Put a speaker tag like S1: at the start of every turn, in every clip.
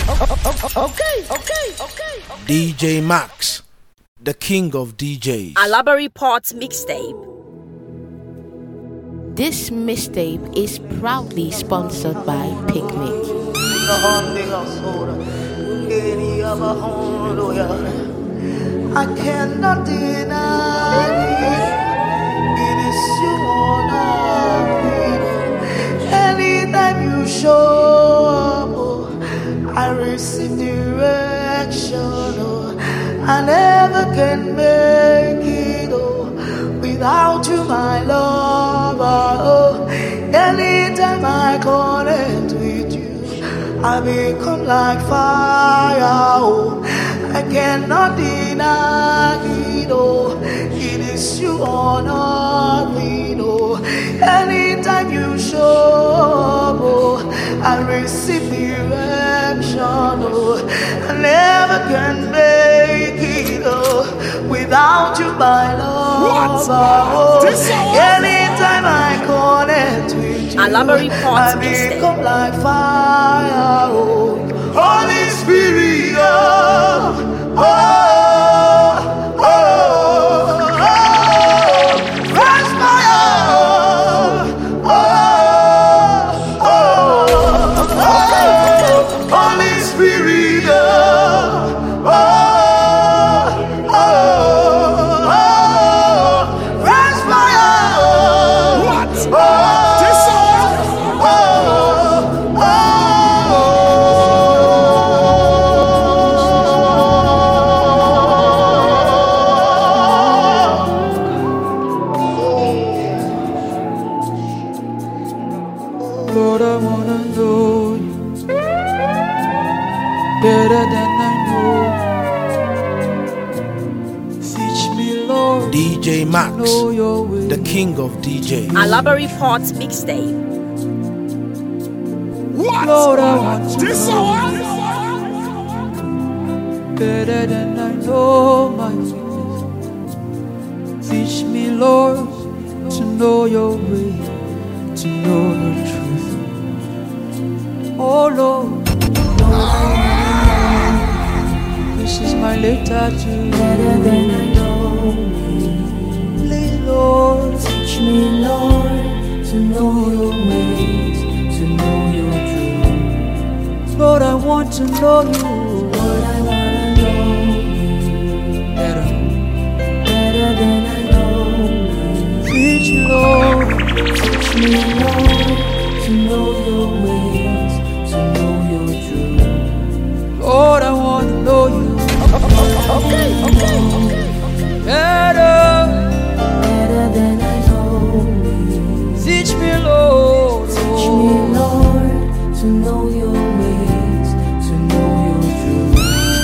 S1: Okay. DJ Max, the king of DJs.
S2: Alabari Ports mixtape.
S3: This mixtape is proudly sponsored by Picnic.
S4: I cannot deny it is you on anytime you show up, I receive direction. I never can make it without you, my lover. Anytime I connect with you, I become like fire. I cannot deny it. It is you or nothing. Anytime you show up, I receive direction. I never can make it without you, my love. Anytime I connect with you, I become like fire. Holy Spirit, fresh fire. Holy Spirit, fresh fire.
S5: Lord, I wanna know you better than I know. Teach me, Lord,
S1: DJ Max,
S5: know your way.
S1: the king of DJs.
S2: Alabari Ports mixtape.
S5: Lord, I want to know you better than I know my weakness. Teach me, Lord, to know your way, to know the truth. Oh Lord, this is my letter to you.
S6: Better than I know.
S5: Please, Lord,
S6: Teach me, Lord, to know your ways, to know your truth.
S5: Lord, I want to know you.
S6: Lord, I wanna know you
S5: Better.
S6: than I know.
S5: Teach me, Lord,
S6: Teach me, Lord, to know your ways, to know your truth.
S5: Lord, I want to know you. Better.
S6: Better than I know.
S5: Teach me, Lord.
S6: Teach me, Lord, to know your ways, to know your truth.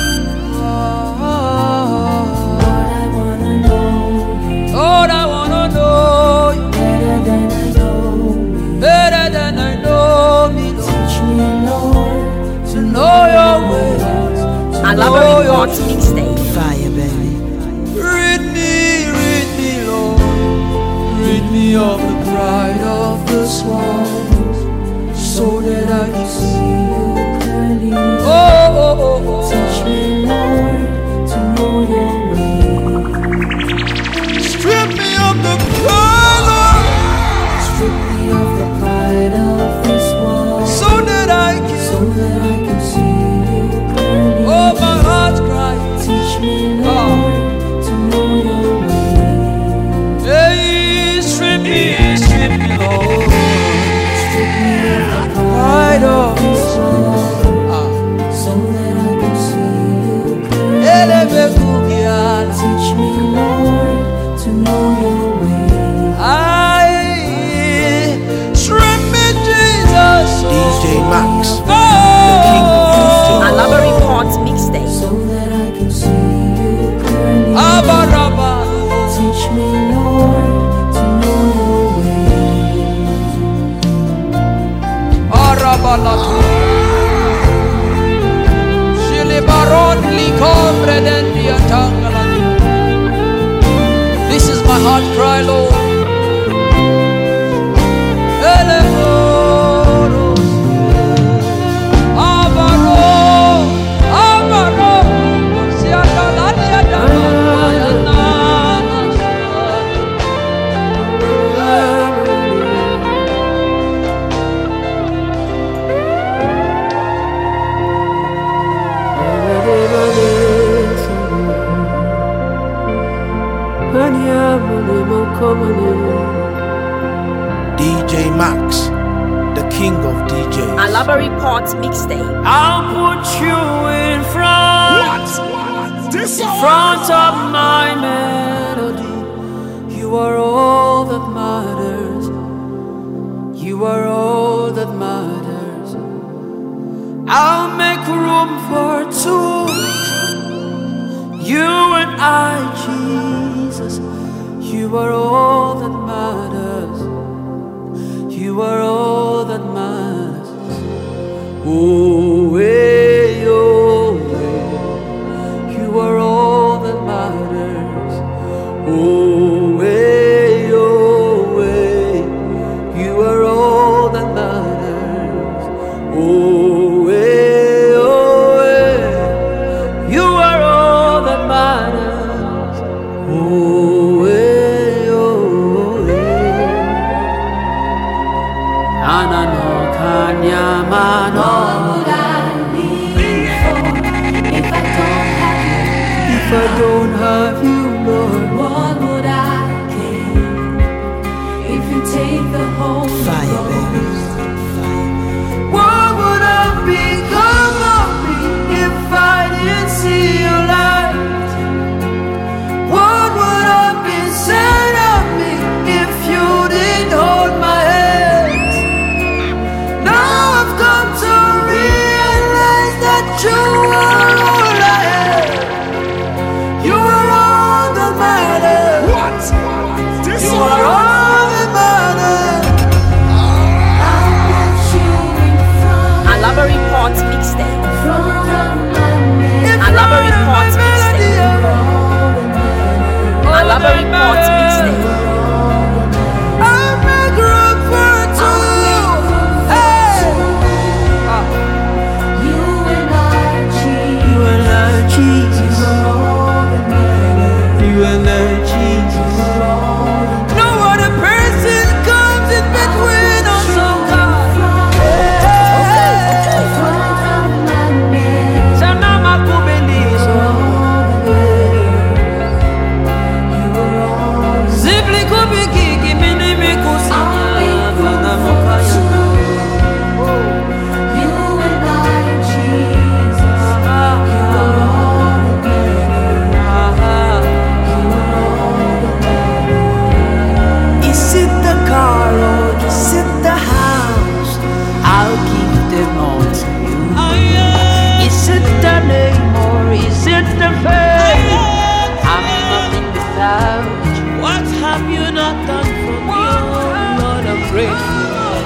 S6: Lord, I wanna know you
S5: Lord, I want to know you
S6: better than I know.
S5: better than I know me. Lord.
S6: Teach me, Lord,
S5: To know your ways, to know
S2: Alabari
S5: your
S2: Ports mixtape.
S4: Fire, baby.
S5: Rid me, Lord. Rid me of the pride of this world, so that I can see you
S6: clearly.
S5: Oh.
S6: Teach me, Lord, to know your ways.
S5: Strip me of the pride, Lord,
S6: Strip me of the pride of this world,
S5: so that I
S6: so
S5: can.
S6: that I can see you clearly.
S5: Oh, my heart cries.
S6: Teach me, Lord, to know your ways.
S5: Hey, strip me, Lord.
S6: Strip me of the
S5: Pride of
S6: this world, so that I can see you clearly. Teach me, Lord, to know your ways.
S5: Strip me, Jesus.
S1: DJ Max,
S5: Oh,
S1: the king of DJs.
S2: Alabari Ports mixtape.
S6: So that I can see you clearly.
S5: Abaraba.
S6: Teach me, Lord, to know your ways.
S5: Arabalatu. Shilibaron likombre dendia tangalani. This is my heart cry, Lord. Eleboros. Abaro.
S2: Alaba Report Mixtape.
S5: I'll put you in front of my melody. You are all that matters. You are all that matters. I'll make room for two. You and I, Jesus. You are all that matters. You are all that matters. Oh, hey, oh, hey. You are all that matters. Oh, hey, oh, hey. You are all that matters. Oh, hey, oh, hey. You are all that matters. Oh, hey, oh, hey. Anano kanyamano. If I don't have you, Lord,
S6: What would I gain if you take the whole
S4: Fire, baby.
S5: what would I become of me if I didn't see your light? What would have been said of me if you didn't hold my hand? Now I've come to realize that you are all I have. You are all that matters. You are all that matters.
S6: I'll put you in front
S2: Alaba Report Mixtape.
S6: of my
S2: Alaba Report Mixtape. Alaba Report Mixtape.
S5: I'll make room for two. Hey.
S6: You and I, Jesus.
S5: You and I, Jesus. You and I, Jesus. No other person comes in between us, oh God. Sanama kubelizo. Zibli kubikiki minimi kusanya vana mukaya.
S6: You and I, Jesus.
S5: Is it the car or is it the house? I'll give them all to you. Is it the name or is it the fame? I'm nothing without you. What have you not done for me? Oh Lord, I'm grateful.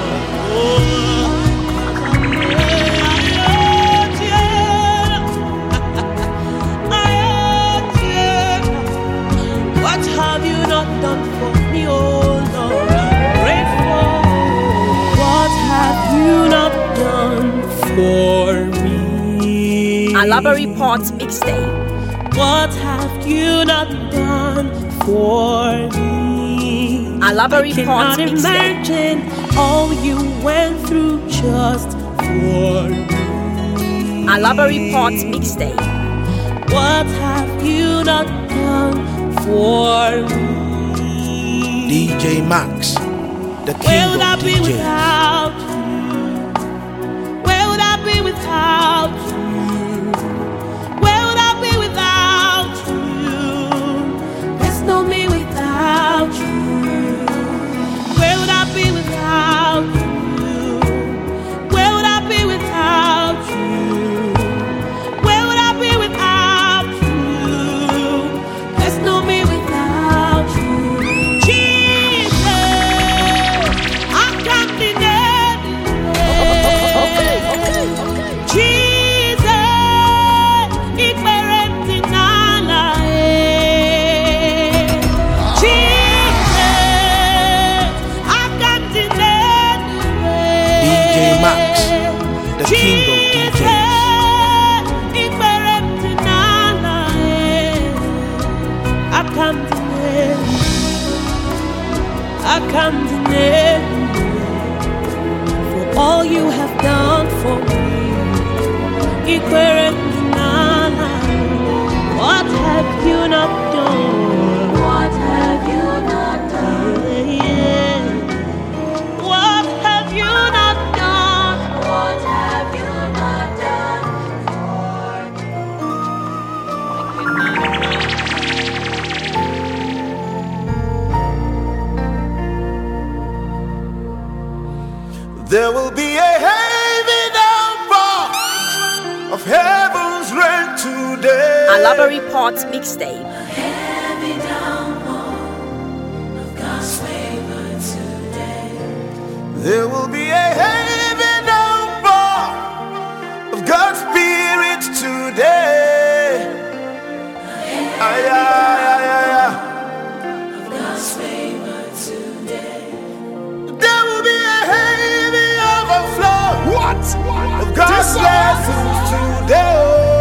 S5: What have you not done for me, oh Lord? I'm grateful. What have you not done for me?
S2: Alaba Report Mixtape.
S5: What have you not done for me?
S2: Alaba Report
S5: Cannot
S2: Mixtape.
S5: imagine all you went through just for me.
S2: Alaba Report Mixtape.
S5: What have you not done for me?
S1: DJ Max, the
S5: Where
S1: king
S5: would I
S1: of
S5: be
S1: DJs.
S5: without you? Where would I be without you? Where would I be without you? There's no me without you. Where would I be without you? Where would I be without you? Where would I be without you? There's no me without you. Jesus, I can't deny it. Jesus, ikberenti nala Jesus, I can't deny it.
S1: DJ Max, the king of DJs.
S5: Ikberenti nala I can't deny it. I can't deny it. For all you have done for me. What have you not done?
S6: What have you not done?
S5: What have you not done?
S6: What
S4: There will be a heavy downpour of heaven's rain today.
S2: Alaba Report Mixtape.
S6: Heavy downpour of God's favor today.
S4: There will be a heavy downpour of God's Spirit today.
S6: Of God's favor today.
S4: There will be a heavy overflow of God's blessings today.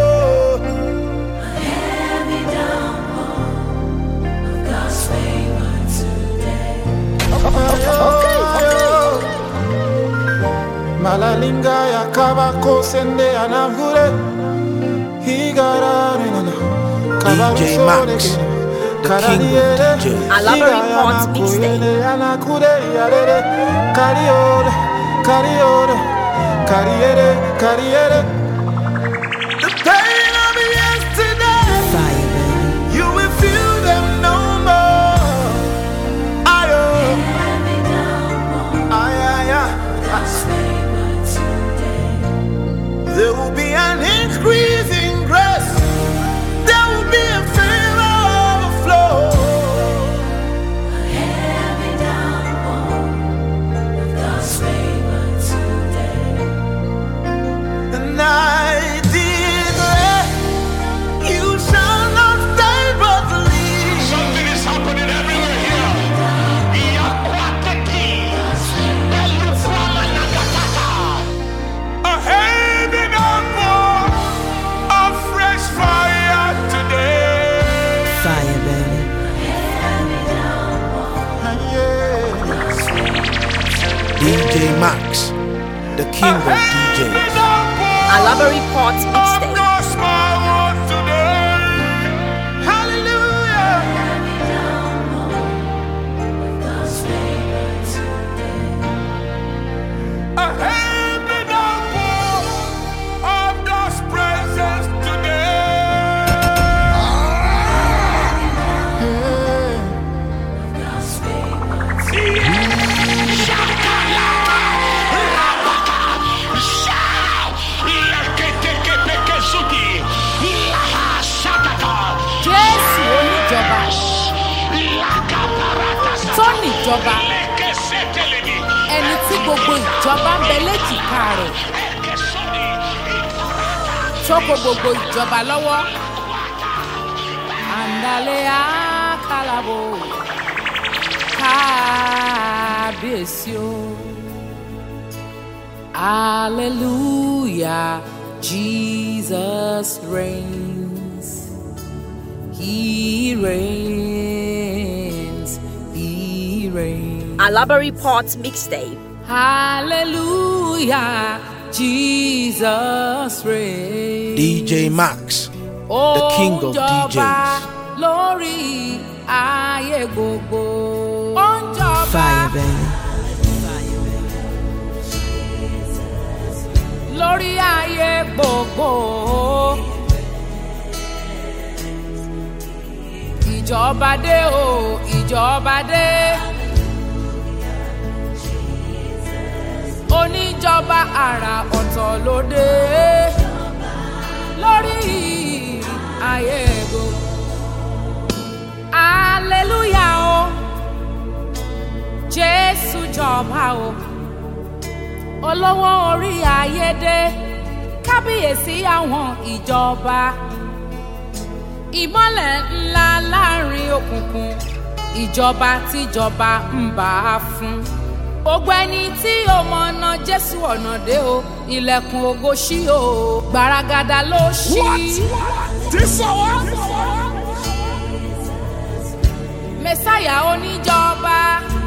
S6: Heavy downpour of God's favor today.
S4: Okay. Malalinga ya kabako sende anamhure.
S1: DJ Max, the king of DJs.
S2: Alaba Report Mixtape.
S4: The pain of yesterday,
S3: Fire, baby.
S4: you will feel them no more.
S6: Heavy downpour of God's favor today.
S4: There will be an increase in grace. There will be a favor overflow.
S6: Heavy downpour of God's favor today.
S4: And I declare, you shall not stay but leave.
S7: Something is happening everywhere here.
S4: A heavy downpour of fresh fire today.
S3: Fire, baby.
S1: DJ Max, the king of DJs.
S2: Alaba Report Mixtape.
S4: Hallelujah.
S6: God's favor today.
S4: A heavy downpour of God's presence today.
S6: God's favor
S5: Jésù oníjọba tó níjọba ẹni tí gbogbo ìjọba ń bẹ léjìká rẹ̀ tó kó gbogbo ìjọba lọ́wọ́. Àǹdálẹ́ àkàlàbò kábíyèsí o. Hallelujah, Jesus reigns. He reigns. He reigns.
S2: Alaba Report Mixtape.
S5: Hallelujah, Jesus reigns.
S1: DJ Max, the king of DJs.
S5: Lórí ayé gbogbo. Ó ń jọba
S3: Fire, baby.
S5: lórí ayé gbogbo. Ìjọba dé o, ìjọba dé. Oníjọba àrà ọ̀tọ̀ ló dé. Lórí ayé gbogbo. Hallelujah o, Jésù jọba o. Olówó orí ayé dé, kábíyèsí àwọn ìjọba. Ìmọ́lẹ̀ ńlá láàrin òkùnkùn, ìjọba tíjọba ń bá a fún. Gbogbo ẹni tí ó mọ̀nà Jésù ọ̀nà dé o, ilẹ̀kùn ògo ṣí o, gbaragada ló ṣí. Mẹ́sáyà oníjọba.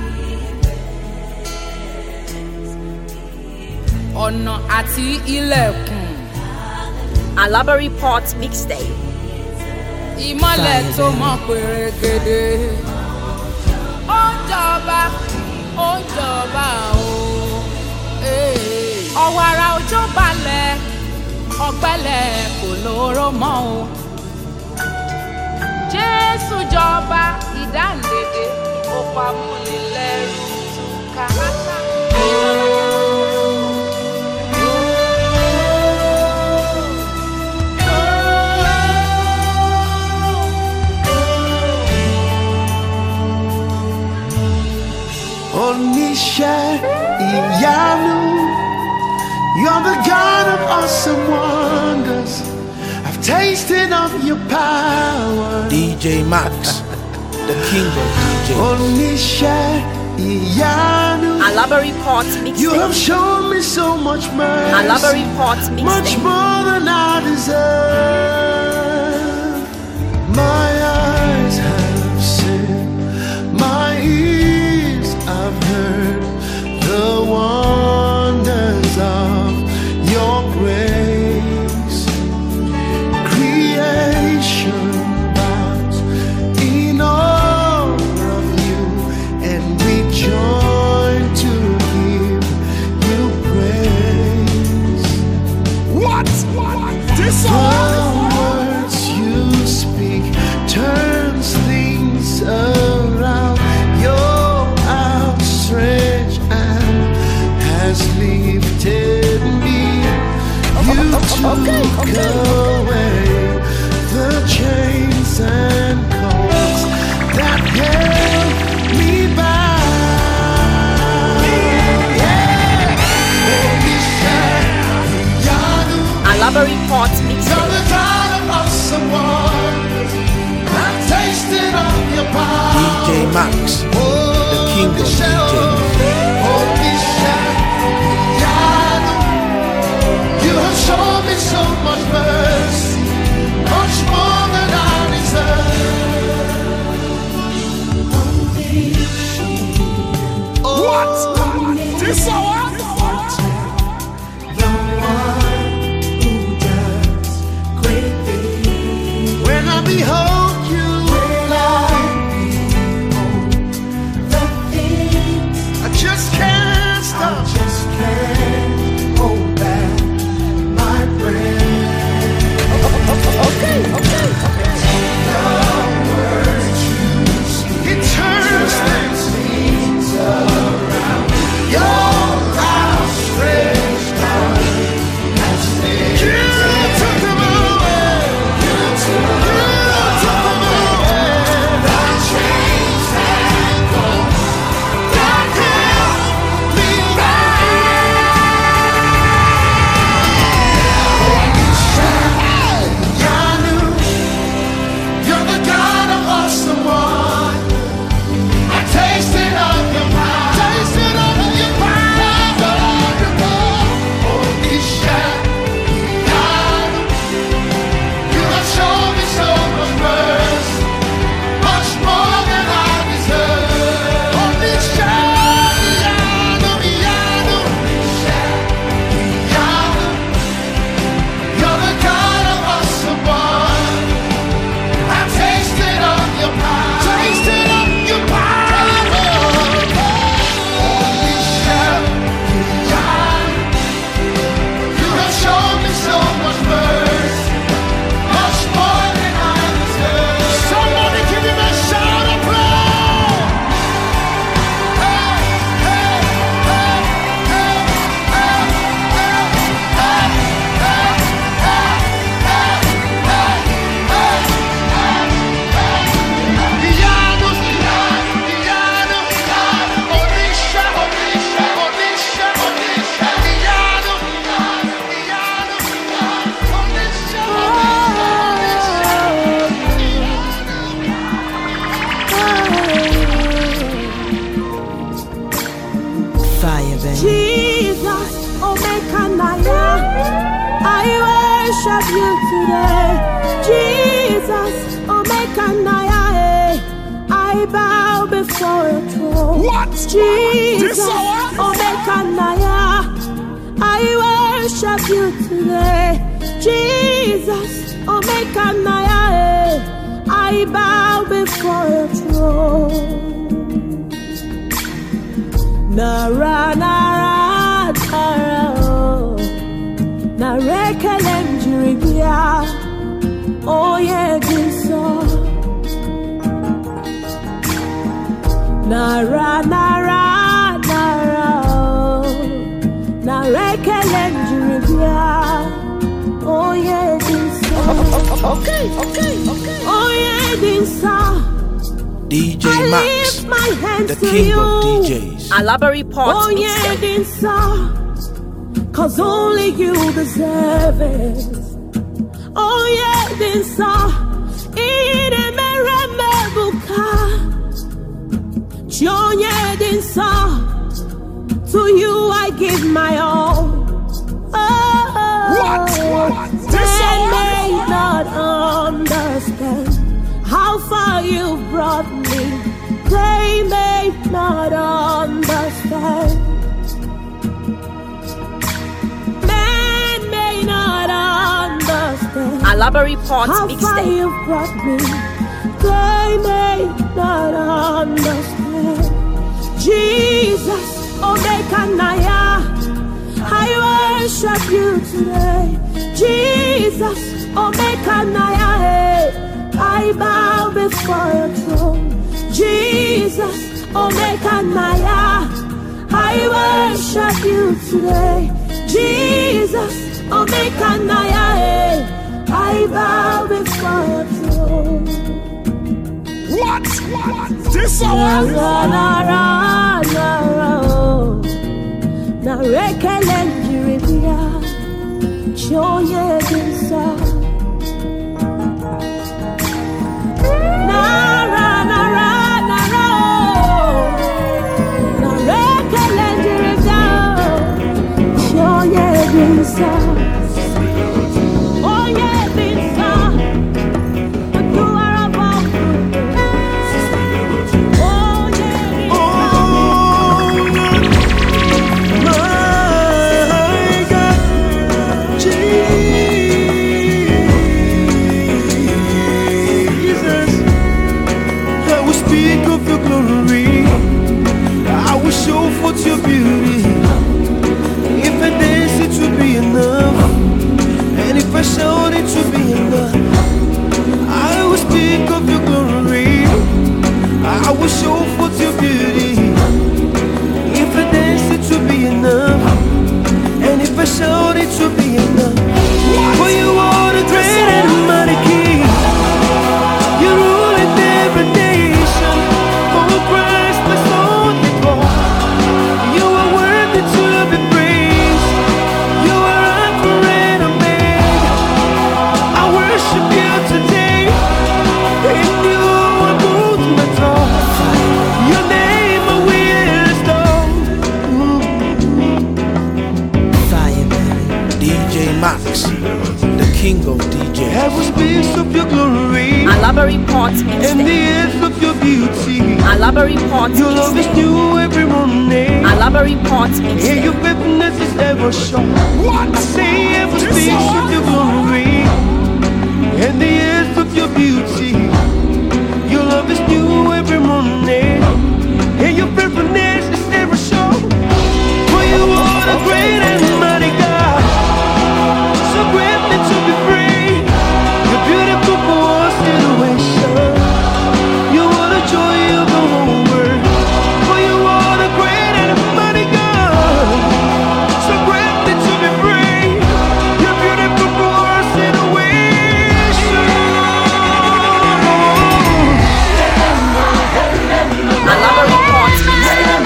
S5: Ọ̀nà àti ilẹ̀kùn.
S2: Alaba Report Mixtape.
S5: Ìmọ́lẹ̀ tó mọ́ pèrègèdè. Ó ń jọba o. Ọ̀wàrà òjò balẹ̀, ọ̀gbẹlẹ̀ kò lóró mọ́ o. Jésù jọba ìdáǹdèdè, ó pa múnilẹ́rù túká.
S4: your power.
S1: DJ Max, the king of DJs.
S4: Onisha Iyanu.
S2: Alaba Report
S4: You have
S2: Mixtape.
S4: shown me so much mercy.
S2: Alaba Report
S4: Much
S2: Mixtape.
S4: more than I deserve. My eyes have seen, my ears have heard the wonders of your grace. Creation bows in awe of you, and we join to give you praise.
S7: What? This
S4: The words you speak turns things around. Your outstretched hand has lifted me. You took away the chains and cords that held me back.
S2: Alaba Report
S4: You're
S2: Mixtape.
S4: the God of awesome wonders. I've tasted of your power.
S1: DJ Max, the king of DJs.
S4: Holy Shaddai, you have shown me so much mercy, much more than I deserve.
S7: What? This hour?
S4: When I behold you, I just can't stop. Hold back my breath. It turns things around. Your outstretched hand has lifted. You took them away. You took them away. The chains and cords that held me back. You're the God of awesome one. I tasted of your power. Tasted of your power. Holy Shaddai, you have shown me so much mercy, much more than I deserve. Holy Shaddai, you're the God of awesome one. I tasted of your power. Tasted of your power. Holy Shaddai, you have shown me so much mercy, much more than I deserve. Somebody give him a shout of praise. Hey, hey, hey, hey, hey,
S1: Fire, baby.
S5: Jesus, Omekanaya, I worship you today. Jesus, Omekanaya, I bow before your throne.
S7: What?
S5: Jesus,
S7: This hour?
S5: Omekanaya, I worship you today. Jesus, Omekanaya, I bow before your throne. Nara, nara, nara, oh. Narekelem jiribia, oh yeah, so. Nara, nara, nara, oh. Narekelem jiribia, oh yeah, so. Okay. Oh yeah, so.
S1: DJ
S5: I
S1: Max,
S5: lift my hands
S1: the
S5: to
S1: king
S5: you.
S1: of DJs.
S2: Alaba Report
S5: Oh yeah,
S2: Mixtape.
S5: cause only you deserve it. Oh yeah, To you I give my all.
S7: What?
S5: They may not understand how far you've brought me. They may not understand. Men may not understand
S2: Alaba Report
S5: how far
S2: mixtape.
S5: you've brought me. They may not understand. Jesus, Omekanaya, I worship you today. Jesus, Omekanaya, I bow before your throne. Jesus, Omekanaya, I worship you today. Jesus, Omekanaya, I bow before your throne.
S7: What? This one?
S5: Na rekele njiribia choye dinsa nara na rekele njiribia choye dinsa oye dinsa you are above
S4: show forth your beauty. If I dance it would be enough, and if I shout it would be enough. I will speak of your glory. I will show forth your beauty. If I dance it would be enough, and if I shout it would be enough. For you are the great and mighty King. You rule in every nation. Oh Christ, my soul before. You are worthy to be praised. You are Alpha and Omega. I worship you today. In you I put my trust. Your name I will extol.
S1: Fire, baby. DJ Max, the king of DJs.
S4: Heaven speaks of your glory.
S2: Alaba Report
S4: And the
S2: mixtape.
S4: earth of your beauty.
S2: Alaba Report
S4: Your love is
S2: mixtape.
S4: new every morning.
S2: Alaba Report
S4: And your
S2: mixtape.
S4: faithfulness is ever sure.
S7: What?
S4: I say heaven speaks of your glory. And the earth of your beauty. Your love is new every morning. And your faithfulness is ever sure. For you are the great and mighty God. So greatly to be praised. Your beautiful situation. You are the joy of the whole world. For you are the great and mighty God. So greatly to be praised. Your beautiful situation.
S2: Alaba Report mixtape.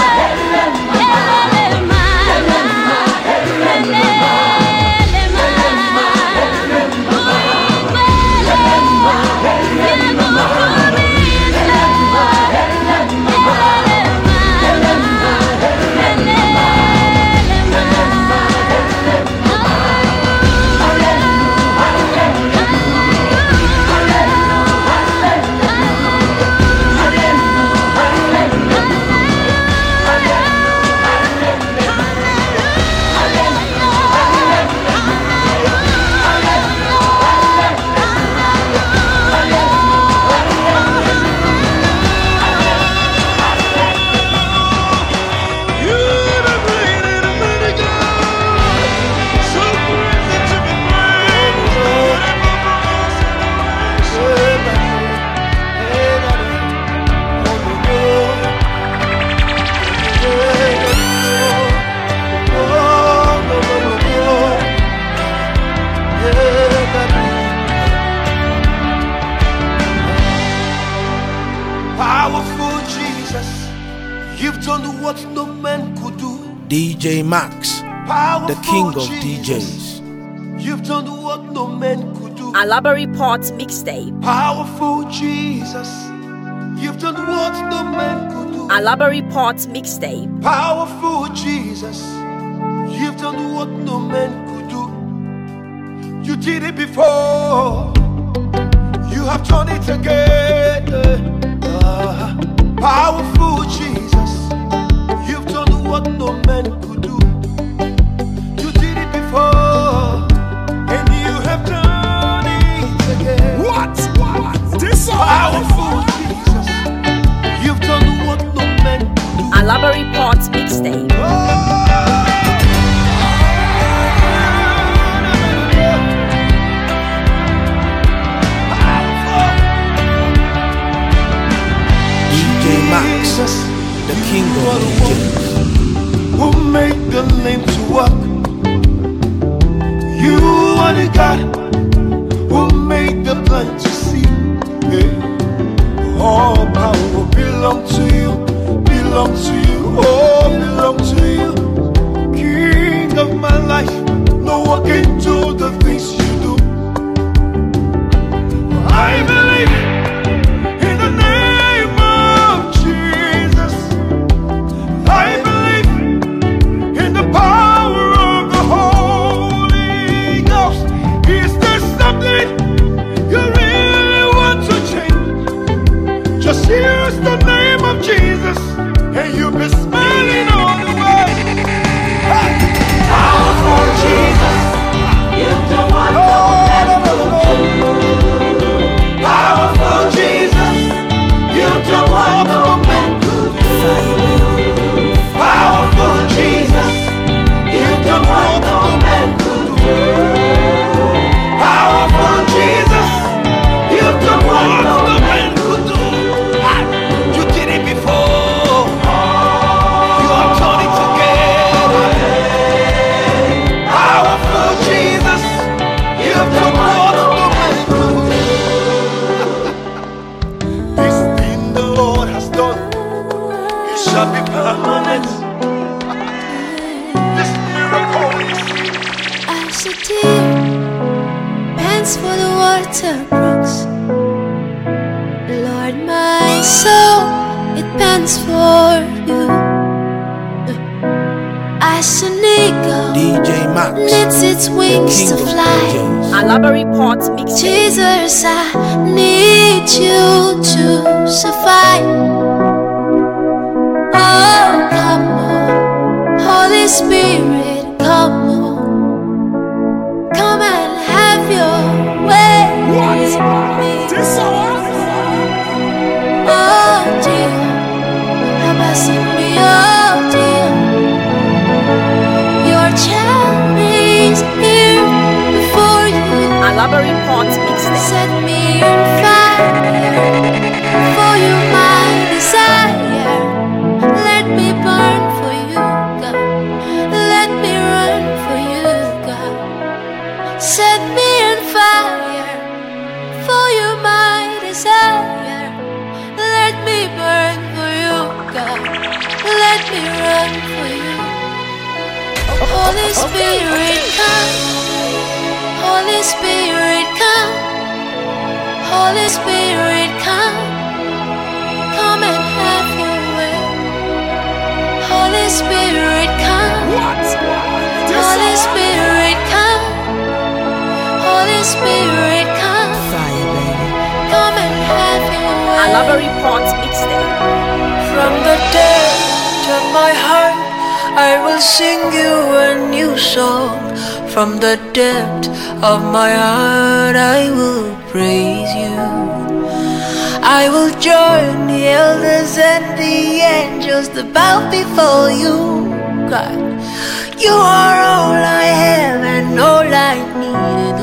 S4: Powerful Jesus, you've done what no man could do.
S1: DJ Max,
S4: Powerful
S1: the king of
S4: Jesus,
S1: DJs.
S4: you've done what no man could do.
S2: Alaba Report Mixtape.
S4: Powerful Jesus, you've done what no man could do.
S2: Alaba Report Mixtape.
S4: Powerful Jesus, you've done what no man could do. You did it before, you have done it again. Powerful Jesus, you've done what no man could do. You did it before, and you have done it again.
S7: What? This
S4: Powerful Jesus, you've done what no man could do.
S2: Alaba Report Mixtape.
S1: DJ Max, the king of DJs.
S4: Who made the lame to walk? You are the God who made the blind to see. Yeah. All power belong to you, belong to you, oh, belong to you. King of my life, no one can do the things you do. I believe in the name of Jesus. I believe in the power of the Holy Ghost. Is there something you really want to change? Just use the name of Jesus, and you'll be smiling all the way. Hey! Powerful Jesus, you've done what no man could do. Powerful Jesus, you've done what no man could do. Powerful Jesus, you've done what no man could do. Powerful Jesus, you've done what no man could do. You did it before, you have done it again. Powerful Jesus, you've done what no man could do. This thing the Lord has done, it shall be permanent. This miracle is
S6: As a deer pants for the water brooks, Lord, my soul, it pants for you. As an eagle
S1: DJ Max,
S6: needs its
S1: the
S6: wings
S1: king
S6: to
S1: of
S6: fly,
S1: DJs.
S2: Alaba Report Mixtape.
S6: Jesus, I need you to survive. Oh, come on, Holy Spirit, come on, come and have your way with me.
S7: This
S6: Oh dear, abasing me, oh dear, your child is here before you.
S2: Alaba Report Mixtape.
S6: Set me on fire, for you my desire. Let me burn for you, God. Let me run for you, God. Set me on fire, for you my desire. Let me burn for you, God. Let me run for you. Holy Spirit, come. Holy Spirit, come. Holy Spirit, come. Come and have your way. Holy Spirit, come. Holy Spirit, come. Holy Spirit, come.
S1: Fire, baby.
S6: Come and have your way.
S2: Alaba Report Mixtape.
S8: From the depth of my heart, I will sing you a new song. From the depth of my heart, I will praise you. I will join the elders and the angels to bow before you, God. You are all I have and all I need.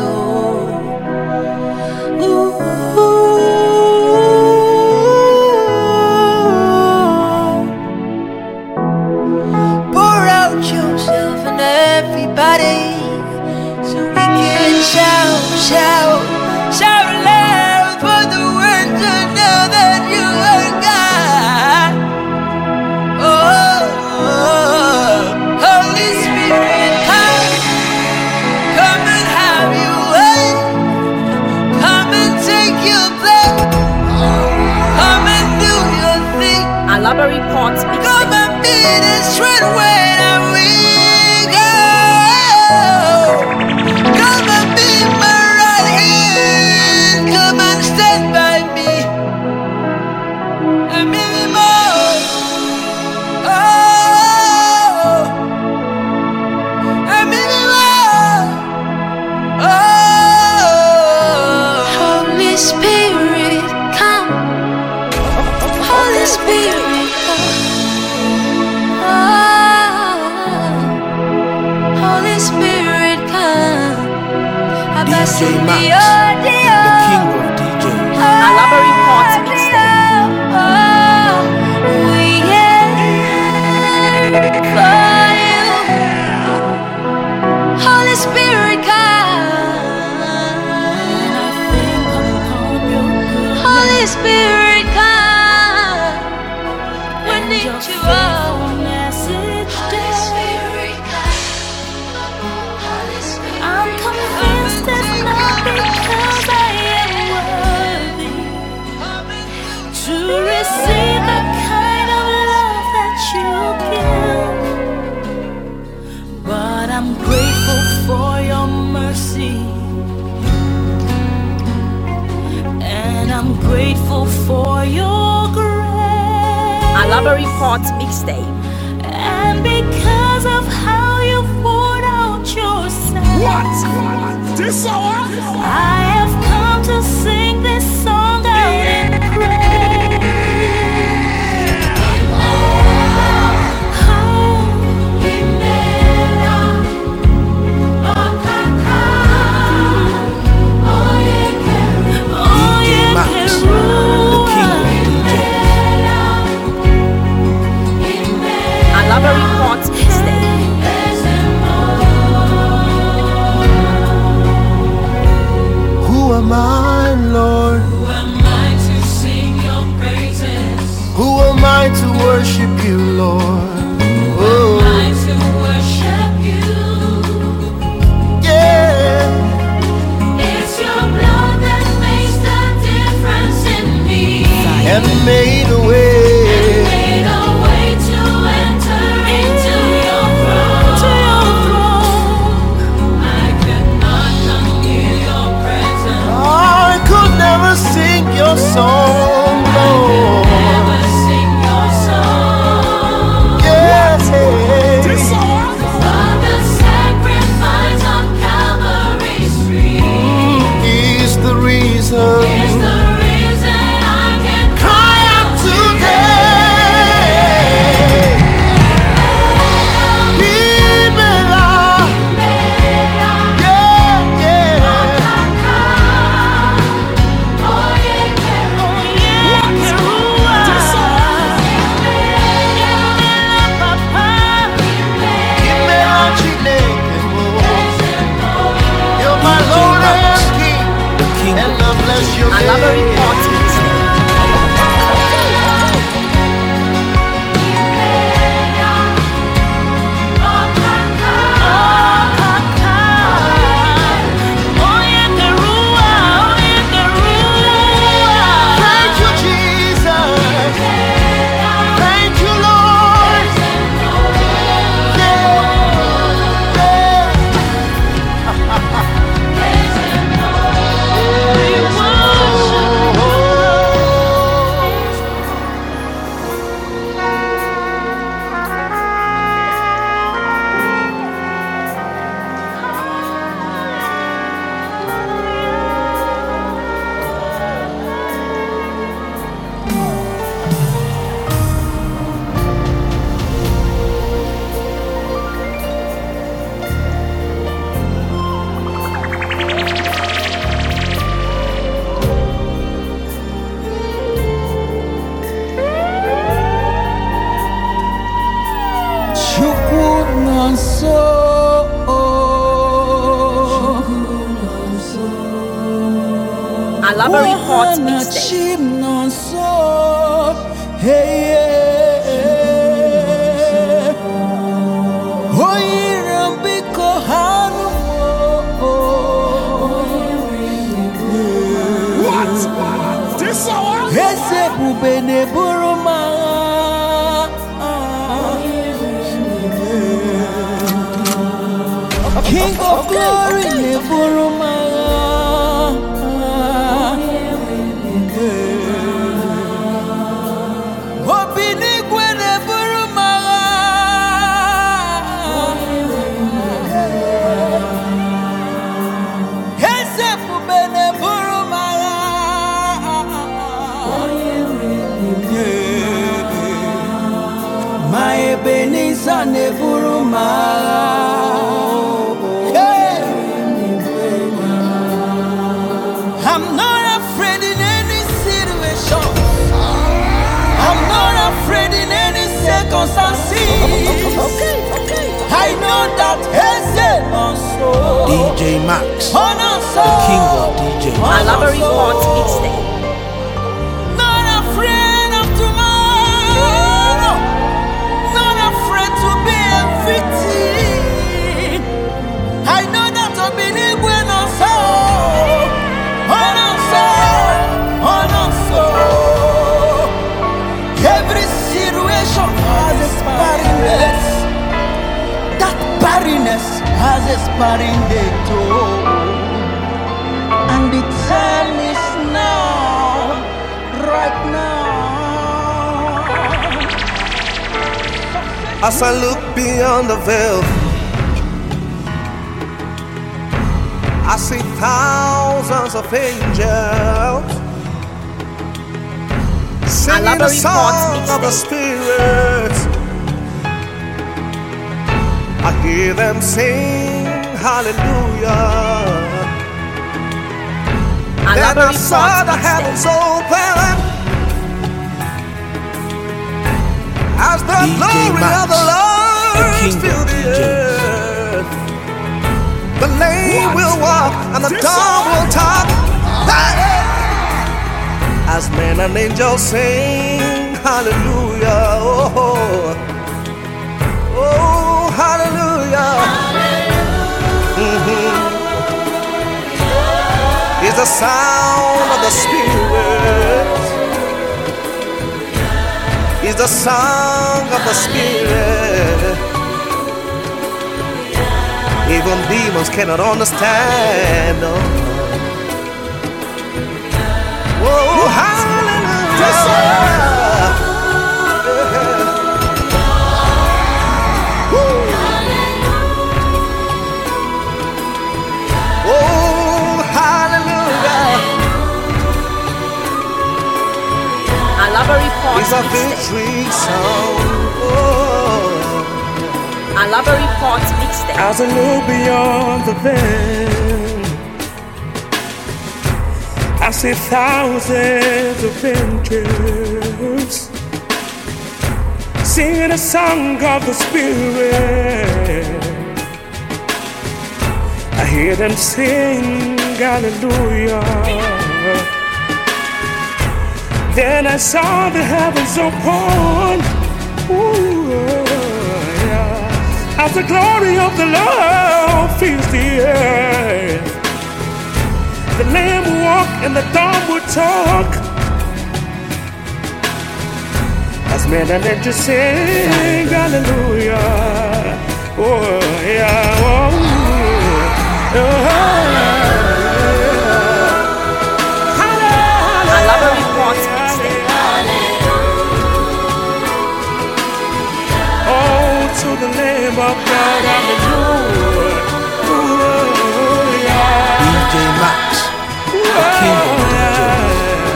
S8: Pour out yourself and everybody, so we can shout, shout, shout loud for the world to know that you are God. Oh, Holy Spirit, come
S1: DJ Max, the king of DJs.
S2: Alaba Reports Mixtape.
S8: We yearn for you, Holy Spirit, come. Holy Spirit, come. We need you all. Holy Spirit, come. Holy Spirit,
S5: I'm convinced it's not because I am worthy to receive the kind of love that you give, but I'm grateful for your mercy, and I'm grateful for your grace.
S2: Alaba Reports Mixtape.
S5: And because of how you poured out yourself,
S7: What? This hour?
S5: I have come to sing this song out in praise.
S1: DJ Max, the king of DJs.
S2: Alaba Reports Mixtape.
S4: Who am I, Lord?
S6: Who am I to sing your praises?
S4: Who am I to worship you, Lord?
S6: Who am I to worship you?
S4: Yeah.
S6: It's your blood that makes the difference in me.
S4: And made a way.
S6: Made a way to enter into your throne. I could not come near your presence.
S4: I could never sing your song, Lord.
S6: Never sing your song.
S4: Yes.
S7: This hour?
S6: But the sacrifice of Calvary's free
S4: Is the reason.
S6: is the reason I can
S4: Cry out today. Libera. Yeah, yeah. Libera Chineke. You're my Lord and King,
S1: The king
S4: and
S1: of
S4: I bless your
S2: Alaba
S4: name.
S2: Reports Mixtape.
S4: Thank you, Jesus. Thank you, Lord.
S2: Alaba Reports Mixtape.
S7: What? This hour?
S4: King of glory, my Ebenezer Neburuma. I'm not afraid in any situation. I'm not afraid in any circumstances. I know that Hesed also.
S1: DJ Max, the king of DJs.
S2: Alaba Report Mixtape.
S4: Not afraid of tomorrow. Not afraid to be a victim. I know that I'll be the winner. So, every situation has its barrenness. That barrenness has its barren day too. And the time is now, right now.
S9: As I look beyond the veil, I see thousands of angels singing the song of the Spirit. I hear them sing hallelujah. Then I saw the heavens open as the glory of the Lord filled the earth. The lame will walk and the dumb will talk. As men and angels sing hallelujah. Oh, oh hallelujah. It's the sound of the Spirit. It's the song of the Spirit. Even demons cannot understand. Oh, oh hallelujah. Oh, hallelujah.
S2: Alaba Report
S9: It's a victory song. Oh.
S2: Alaba Report Mixtape.
S10: As I look beyond the veil, I see thousands of angels singing a song of the Spirit. I hear them sing hallelujah. Then I saw the heavens open. Ooh, yeah. As the glory of the Lord fills the earth. The Lamb will walk and the dumb will talk. As men and angels sing hallelujah. Oh yeah. Oh,
S2: Alaba Report Mixtape.
S10: Oh, to the Lamb of God, hallelujah.
S1: DJ Max, the king of DJs.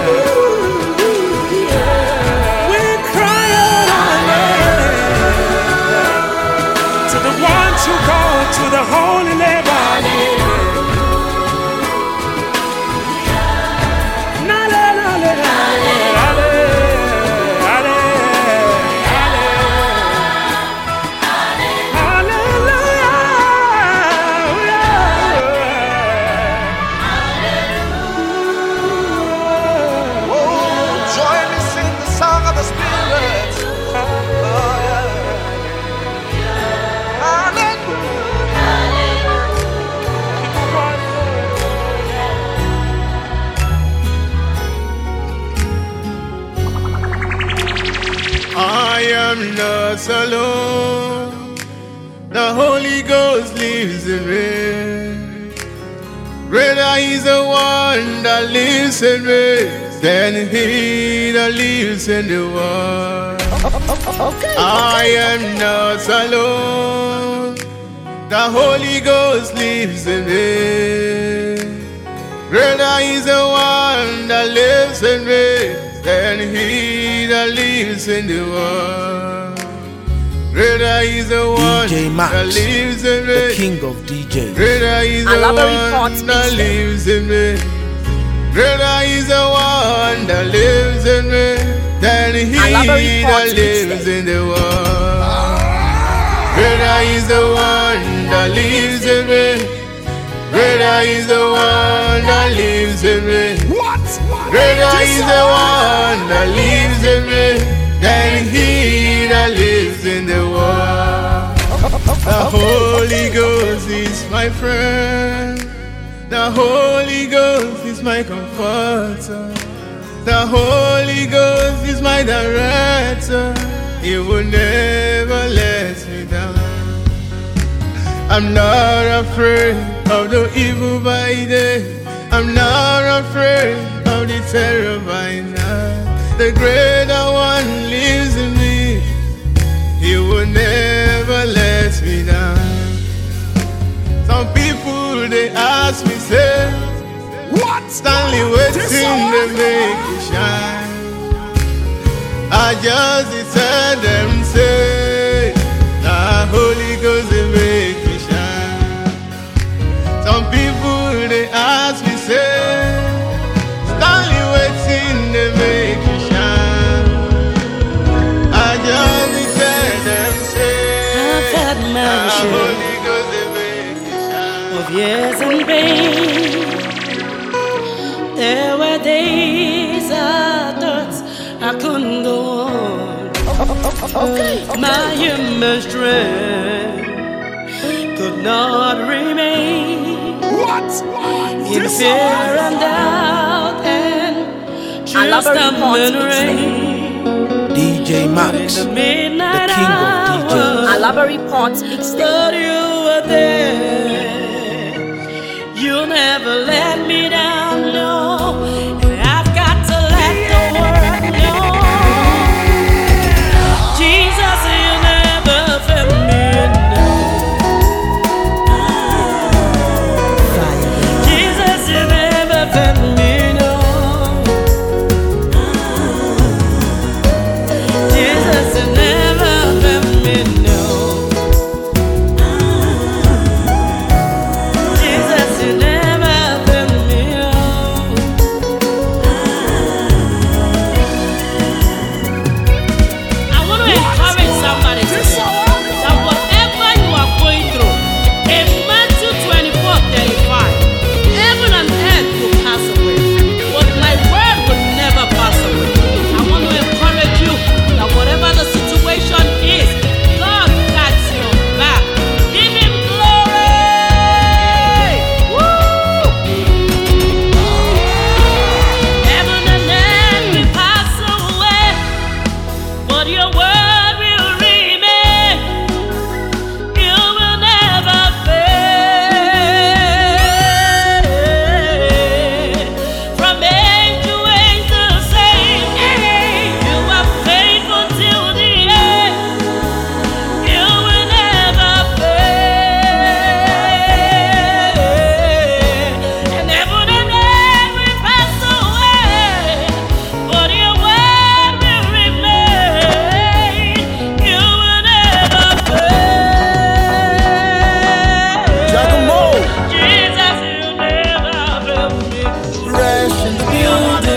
S10: We cry out to the one true God, to the holy Lamb.
S11: I am not alone. The Holy Ghost lives in me. Greater is the one that lives in me than he that lives in the world. I am not alone. The Holy Ghost lives in me. Greater is the one that lives in me than he that lives in the world. Greater is the one
S1: DJ Max,
S11: that lives in me.
S1: the king of DJs.
S11: Greater is the
S2: Alaba
S11: one
S2: Report
S11: that
S2: Mixtape.
S11: lives in me Greater is the one that lives in me than he that lives in the world. Greater is the one that lives in me. Greater is the one that lives in me. Greater is the one that lives in me than he that lives in the world. The Holy Ghost is my friend. The Holy Ghost is my comforter. The Holy Ghost is my director. He will never let me down. I'm not afraid of the evil by day. I'm not afraid of the terror by night. The greater one lives in me. He will never let me down. Some people they ask me, say, what? Stanley waiting to make you shine. I just tell them, say, the Holy Ghost they make me shine. Some people they ask me, say, Stanley waiting to make you shine. I just tell them, say,
S5: I've had my share of years in vain. There were days I thought I couldn't go on. My human strength could not remain. In fear and doubt and trust and rain.
S1: DJ Max, the king of DJs.
S2: Alaba Reports Mixtape.
S5: But you were there. You never let me down, no. And I've got to let the world know. Jesus, you never let me down. Jesus, you never let me down. Jesus, you never let me down. Jesus, you never let me down. I want to encourage somebody today that whatever you are going through, in Matthew 24:35, heaven and earth will pass away, but my word will never pass away. I want to encourage you that whatever the situation is, God got your back. Give him glory. Woo! Heaven and earth will pass away, but your word will remain. You will never fail. From age to age the same. You are faithful till the end. You will never fail. And heaven and earth will pass away, but your word will remain. You will never fail.
S4: Giacomo,
S5: Jesus, you never fail me.
S4: fresh in the building.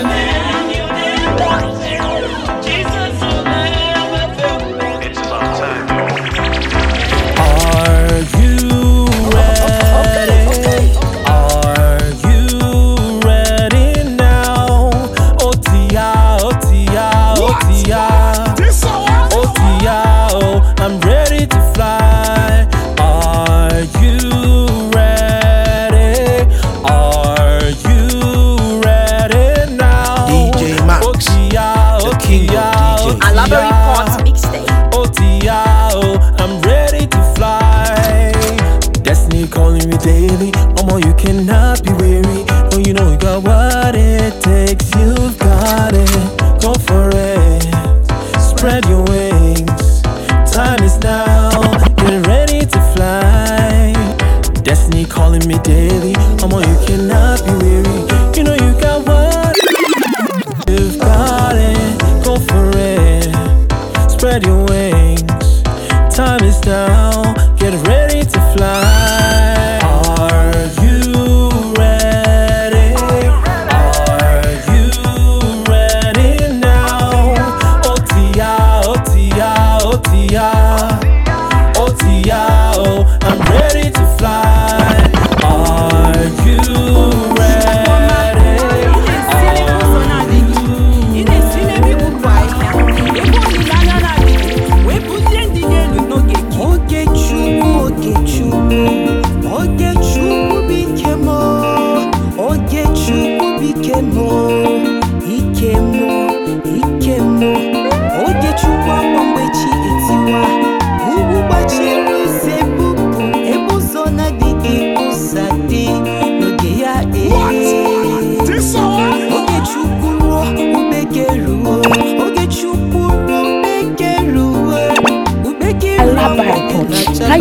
S5: Jesus, you never fail me.
S4: Are you ready? Are you ready now? Otia, Otia, Otia. Otia, oh, I'm ready to fly. Are you ready? Are you ready now?
S1: DJ Max,
S4: Otia,
S1: the king of
S4: Otia,
S1: DJs.
S2: Alaba Reports Mixtape.
S4: Otia, oh, I'm ready to fly. Destiny calling me daily. You cannot be weary. Oh, you know you got what it takes. You've got it. Go for it. Spread your wings. Time is now. Get ready to fly. Destiny calling me daily. You cannot be weary. You know you got what you've got it. Go for it. Spread your wings. Time is now. Get ready to fly. Are you ready? Are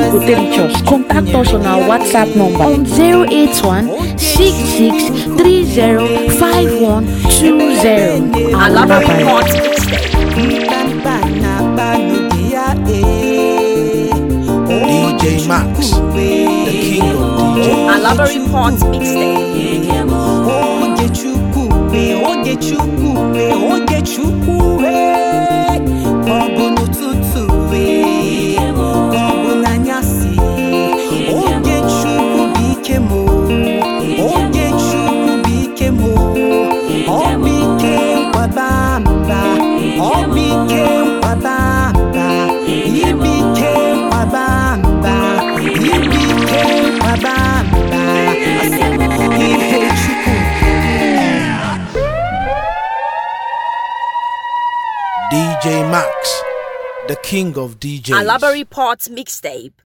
S3: able to reach us, contact us on our WhatsApp number on 081 66305120.
S2: Alaba Reports Mixtape.
S1: DJ Max, the king of DJ.
S2: Alaba Reports Mixtape.
S1: DJ Max, the king of DJs.
S2: Alaba Reports Mixtape.